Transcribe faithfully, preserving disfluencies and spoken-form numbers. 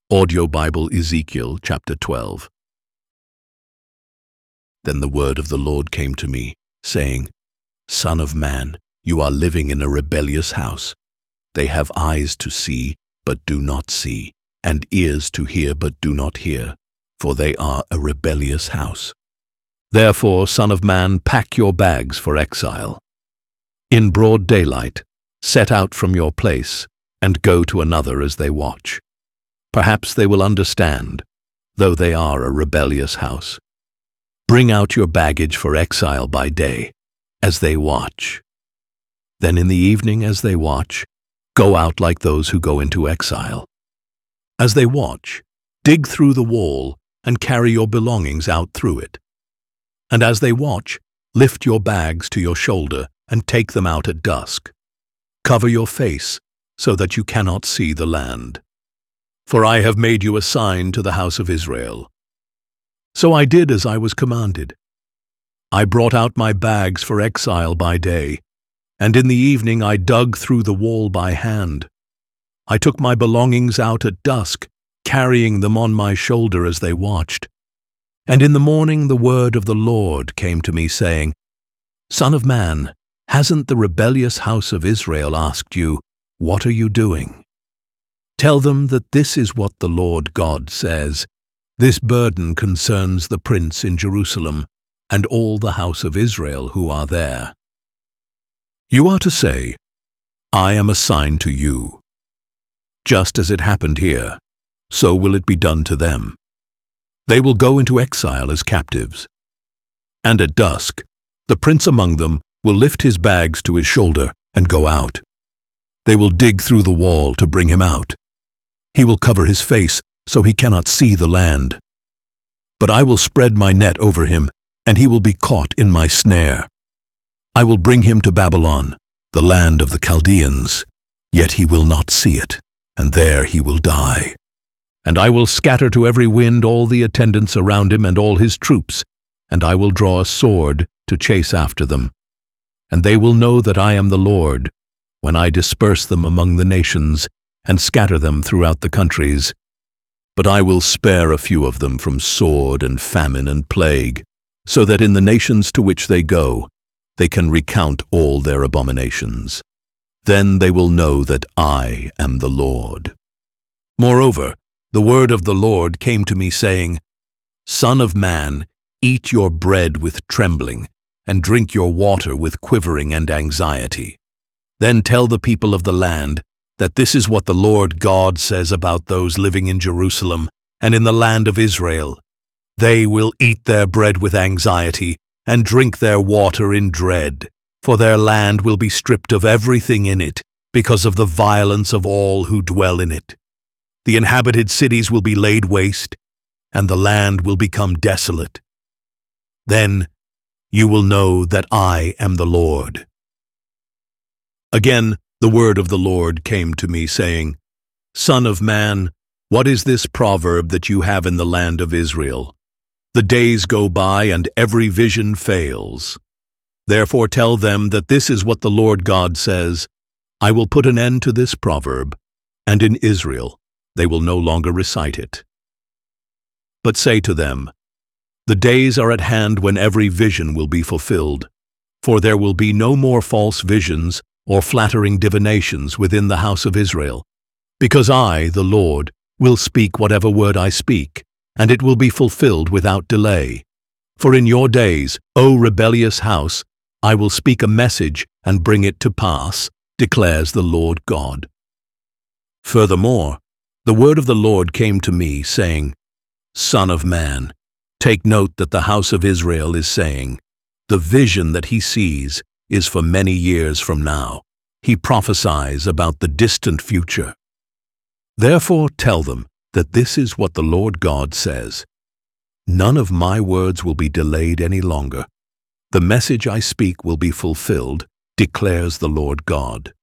Audio Bible, Ezekiel chapter twelve. Then the word of the Lord came to me, saying, Son of man, you are living in a rebellious house. They have eyes to see, but do not see, and ears to hear, but do not hear, for they are a rebellious house. Therefore, Son of man, pack your bags for exile. In broad daylight, set out from your place, and go to another as they watch. Perhaps they will understand, though they are a rebellious house. Bring out your baggage for exile by day, as they watch. Then in the evening as they watch, go out like those who go into exile. As they watch, dig through the wall and carry your belongings out through it. And as they watch, lift your bags to your shoulder and take them out at dusk. Cover your face so that you cannot see the land. For I have made you a sign to the house of Israel. So I did as I was commanded. I brought out my bags for exile by day, and in the evening I dug through the wall by hand. I took my belongings out at dusk, carrying them on my shoulder as they watched. And in the morning the word of the Lord came to me, saying, Son of man, hasn't the rebellious house of Israel asked you, What are you doing? Tell them that this is what the Lord God says. This burden concerns the prince in Jerusalem and all the house of Israel who are there. You are to say, I am a sign to you. Just as it happened here, so will it be done to them. They will go into exile as captives. And at dusk, the prince among them will lift his bags to his shoulder and go out. They will dig through the wall to bring him out. He will cover his face so he cannot see the land. But I will spread my net over him, and he will be caught in my snare. I will bring him to Babylon, the land of the Chaldeans, yet he will not see it, and there he will die. And I will scatter to every wind all the attendants around him and all his troops, and I will draw a sword to chase after them. And they will know that I am the Lord, when I disperse them among the nations, and scatter them throughout the countries. But I will spare a few of them from sword and famine and plague, so that in the nations to which they go, they can recount all their abominations. Then they will know that I am the Lord. Moreover, the word of the Lord came to me, saying, Son of man, eat your bread with trembling, and drink your water with quivering and anxiety. Then tell the people of the land that this is what the Lord God says about those living in Jerusalem and in the land of Israel. They will eat their bread with anxiety and drink their water in dread, for their land will be stripped of everything in it because of the violence of all who dwell in it. The inhabited cities will be laid waste, and the land will become desolate. Then you will know that I am the Lord. Again, the word of the Lord came to me, saying, Son of man, what is this proverb that you have in the land of Israel? The days go by and every vision fails. Therefore tell them that this is what the Lord God says, I will put an end to this proverb, and in Israel they will no longer recite it. But say to them, The days are at hand when every vision will be fulfilled, for there will be no more false visions or flattering divinations within the house of Israel, because I, the Lord, will speak whatever word I speak, and it will be fulfilled without delay. For in your days, O rebellious house, I will speak a message and bring it to pass, declares the Lord God. Furthermore, the word of the Lord came to me, saying, Son of man, take note that the house of Israel is saying, The vision that he sees is for many years from now. He prophesies about the distant future. Therefore tell them that this is what the Lord God says. None of my words will be delayed any longer. The message I speak will be fulfilled, declares the Lord God.